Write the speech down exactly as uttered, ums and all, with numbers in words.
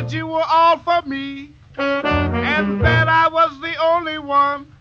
that you were all for me, and that I was the only one